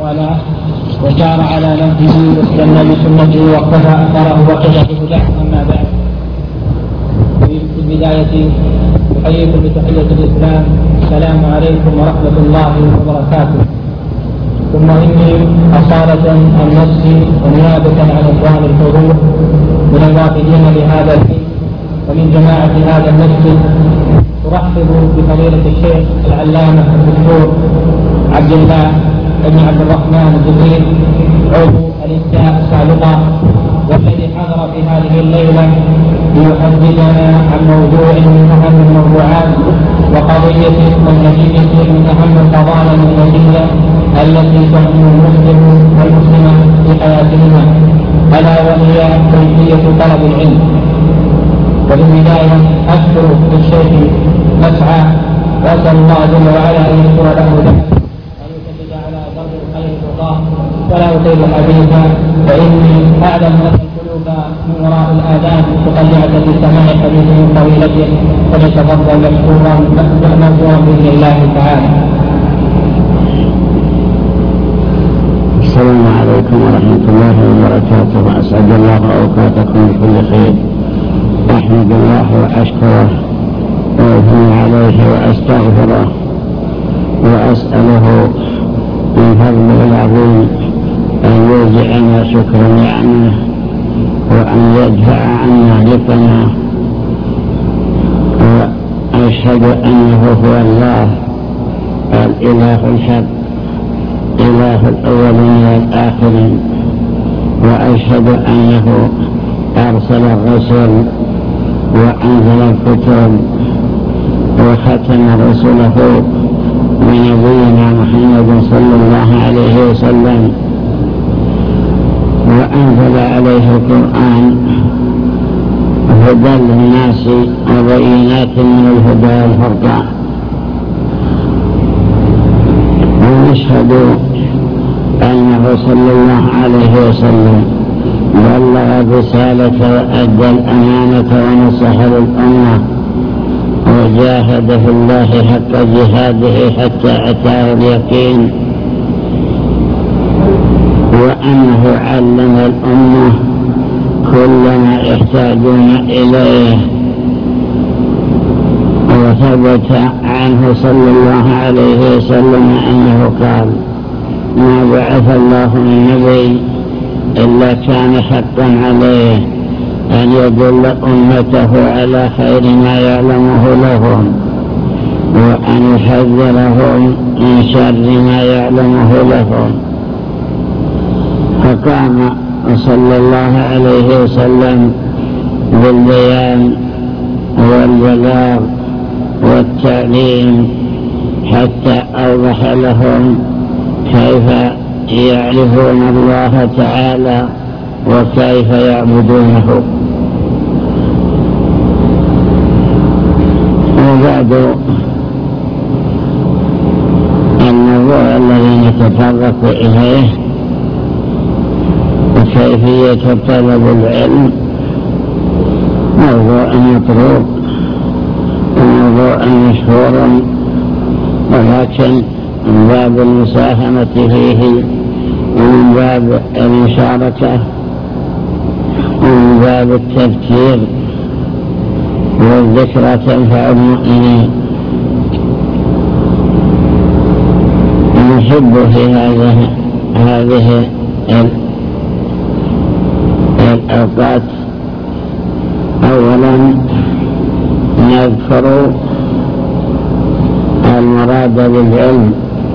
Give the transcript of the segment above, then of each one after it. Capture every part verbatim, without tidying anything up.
والاه وسار على نهجه واستنى بسنته واقتفى اثره وكذا بهداه. اما بعد، في البدايه احييكم بتحيه الاسلام، السلام عليكم ورحمه الله وبركاته. ثم اني اصاله عن نفسي ونيابه عن اخوان الحضور من الواقفين لهذا الحي ومن جماعه هذا المسجد ارحب بفضيله الشيخ العلامه الدكتور عبد الله بن عبد الرحمن الجبريل عضو الإفتاء السابقة، والذي حضر في هذه الليلة ليحدثنا عن موضوع من أهم الموضوعات وقضية منهجية من أهم القضايا المنهجية التي تهم المسلم والمسلمة في حياتهما، ألا وهي كيفية طلب العلم. وفي البداية أشكر للشيخ مسعى وأسأل الله جل وعلا أن يشكر له ذلك ولا أطيل حديثا، فإني أعلم أن القلوب من وراء الآذان متطلعة لسماع حديث طويلة، فليتفضل مشكورا مأجورا بإذن الله تعالى. السلام عليكم ورحمة الله وبركاته. أسعد الله أوقاتكم بكل خير. أحمد الله وأشكره وأثني عليه وأستغفره وأسأله من فضله العظيم أن يرجعنا شكر نعمه وأن يدفع عنا لقنا، وأشهد أنه هو الله الإله الحق إله الأولين والآخرين، وأشهد أنه أرسل الرسل وأنزل الكتب وختم رسله بنبينا محمد صلى الله عليه وسلم، وأنزل عليه القرآن هدى للناس وبينات من الهدى والفرقان. ونشهد أنه صلى الله عليه وسلم بلغ الرسالة وأدى الأمانة ونصح للأمة وجاهد في الله حق جهاده حتى أتاه اليقين، وأنه علم الأمة كل ما يحتاجون إليه. وثبت عنه صلى الله عليه وسلم أنه قال: ما بعث الله من نبي إلا كان حقا عليه أن يدل أمته على خير ما يعلمه لهم، وأن يحذرهم من شر ما يعلمه لهم. فقام صلى الله عليه وسلم بالبيان والبلاغ والتعليم حتى أوضح لهم كيف يعرفون الله تعالى وكيف يعبدونه. وبعد الموضوع الذي نتطرق إليه وكيفية طلب العلم موضوع مطلوب وموضوع مشهور، ولكن من باب المساهمة فيه ومن باب المشاركة ومن باب التذكير والذكرى تنفع المؤمنين، نحب في هذه هذه الأوقات أولا نذكر المراد بالعلم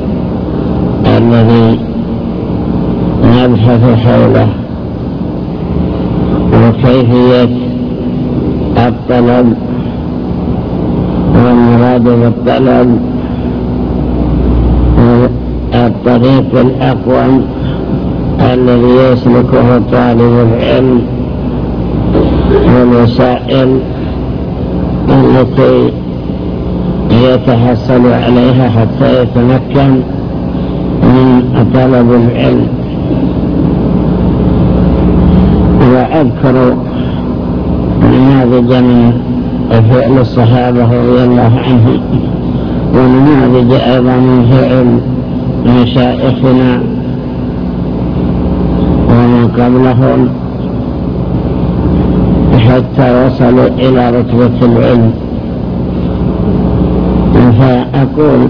الذي نبحث حوله وكيفية الطلب، والمراد بالطلب الطريق الأقوم الذي يسلكه طالب العلم، والوسائل التي يتحصل عليها حتى يتمكن من طلب العلم. وأذكر نماذج من فعل الصحابة رضي الله عنهم، ونماذج أيضا من فعل مشائخنا قبلهم حتى وصلوا إلى رتبة العلم. فأقول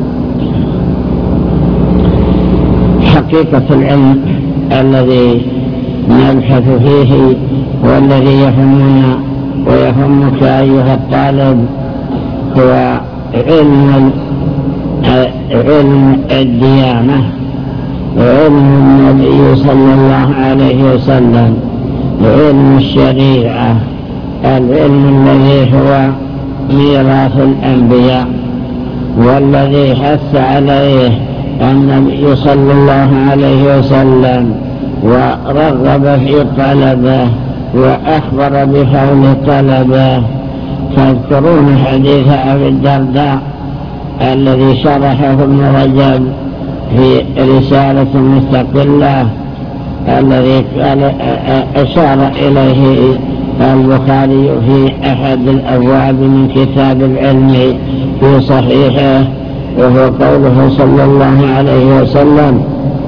حقيقة العلم الذي نبحث فيه والذي يهمنا ويهمك أيها الطالب هو علم علم الديانة، علم النبي صلى الله عليه وسلم، علم الشريعة، العلم الذي هو ميراث الأنبياء والذي حث عليه النبي صلى الله عليه وسلم ورغب في طلبه وأخبر بفضل طلبه. تذكرون حديث أبي الدرداء الذي شرحه ابن رجب في رسالة مستقلة، الذي قال أشار إليه البخاري في أحد الأبواب من كتاب العلم في صحيحه، وهو قوله صلى الله عليه وسلم: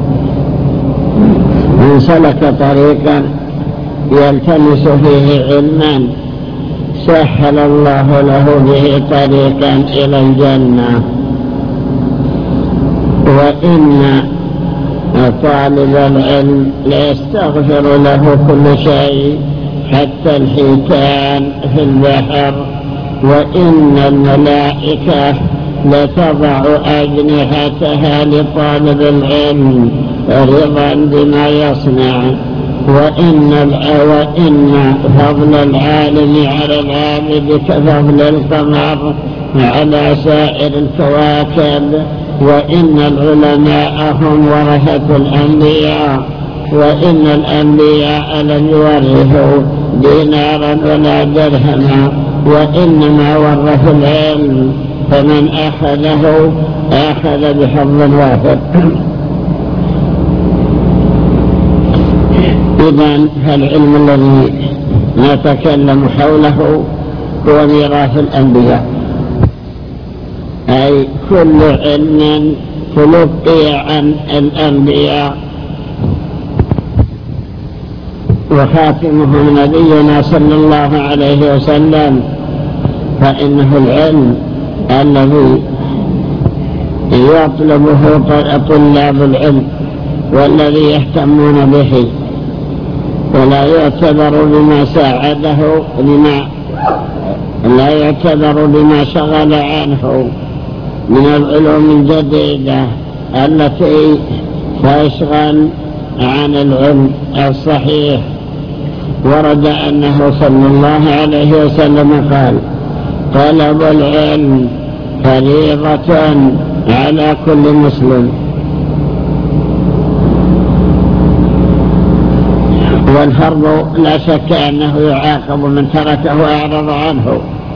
من سلك طريقا يلتمس فيه علما سهل الله له به طريقا إلى الجنة. وإن طالب العلم ليستغفر له كل شيء حتى الحيتان في البحر، وإن الملائكة لتضع أجنحتها لطالب العلم رضا بما يصنع، وإن, وإن فضل العالم على العابد كفضل القمر على سائر الكواكب، وإن العلماء هم ورثة الأنبياء، وإن الأنبياء لم يورثوا دينارا ولا درهما وإنما ورثوا العلم، فمن أخذه أخذ بحظ وافر. إذن فالعلم الذي نتكلم حوله هو ميراث الأنبياء، أي كل علم تلقي عن الأنبياء، وخاتمهم نبينا صلى الله عليه وسلم، فإنه العلم الذي يطلبه طلاب العلم والذي يهتمون به، ولا يعتبر بما ساعده بما لا يعتبر بما شغل عنه من العلوم الجديدة التي تشغل عن العلم الصحيح. ورد أنه صلى الله عليه وسلم قال: طلب العلم فريضة على كل مسلم، والفرض لا شك أنه يعاقب من تركه وأعرض عنه،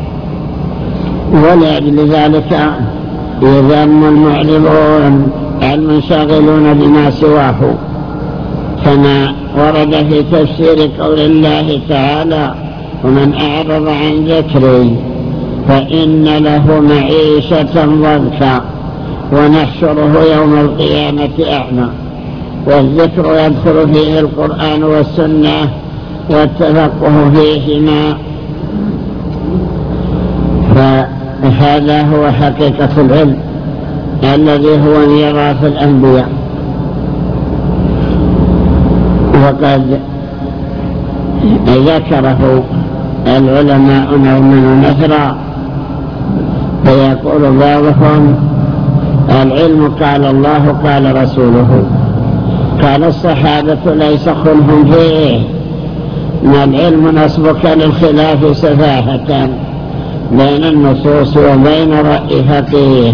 ولأجل ذلك يذم المعرضون المنشغلون بما سواه، كما ورد في تفسير قول الله تعالى: ومن أعرض عن ذكري فإن له معيشة ضنكا ونحشره يوم القيامة أعمى. والذكر يدخل فيه القرآن والسنة والتفقه فيهما، فهذا هو حقيقة العلم الذي هو ميراث الأنبياء. وقد ذكره العلماء نوما ونثرا، فيقول بعضهم: العلم قال الله قال رسوله، قال الصحابة ليس خلهم فيه، ما العلم نصبك للخلاف سفاهة بين النصوص وبين رأي فقيه.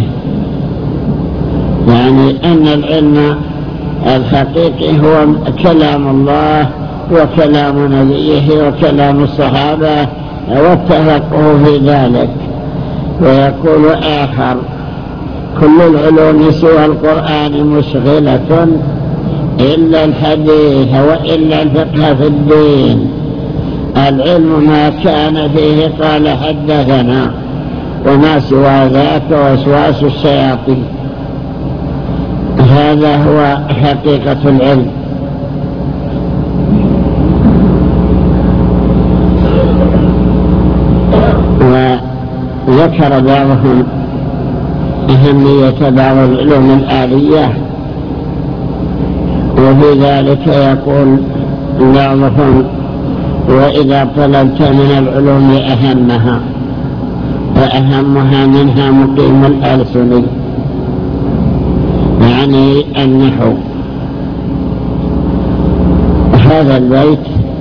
يعني أن العلم الحقيقي هو كلام الله وكلام نبيه وكلام الصحابة واتفقوا في ذلك. ويقول آخر: كل العلوم سوى القرآن مشغلة إلا الحديث وإلا الفقه في الدين، العلم ما كان فيه قال حدثنا، وما سوى ذاك وسواس الشياطين. هذا هو حقيقة العلم. ذكر بعضهم أهمية بعض العلوم الآلية، وفي ذلك يقول بعضهم: وإذا طلبت من العلوم أهمها فأهمها منها مقيم الألسن، يعني النحو. هذا البيت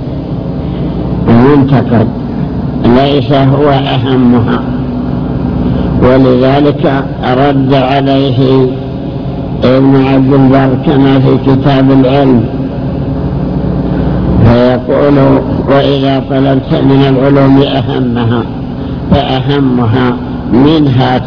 منتقد، ليس هو أهمها، ولذلك رد عليه ابن عبد البر كما في كتاب العلم، فيقول: وإذا طلبت من العلوم أهمها فأهمها منها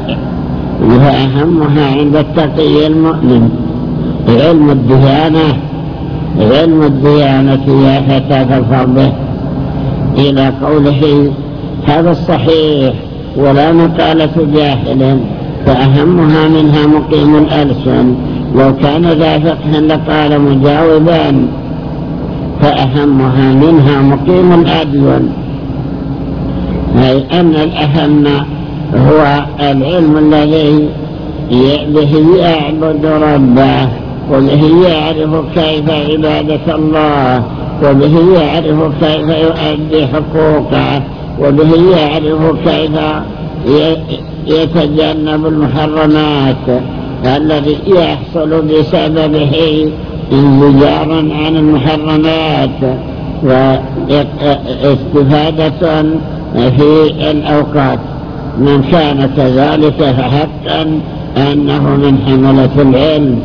فأهمها عند التقي المؤمن علم الديانة، علم الديانة يا فتى فاظفر به، إلى قوله: هذا الصحيح ولا مقالة جاهل، فأهمها منها مقيم الألسن. لو كان ذا فقه لقال مجاوبا: فأهمها منها مقيم الأديان، أي أن الأهم هو العلم الذي به يعبد ربه، وبه يعرف كيف عبادة الله، وبه يعرف كيف يؤدي حقوقه، وبه يعرف كيف يتجنب المحرمات الذي يحصل بسببه انزجارا عن المحرمات واستفادة في الأوقات. من كان كذلك فحقا أنه من حملة العلم،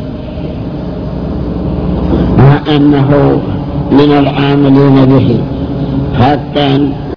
وأنه من العاملين به حقا.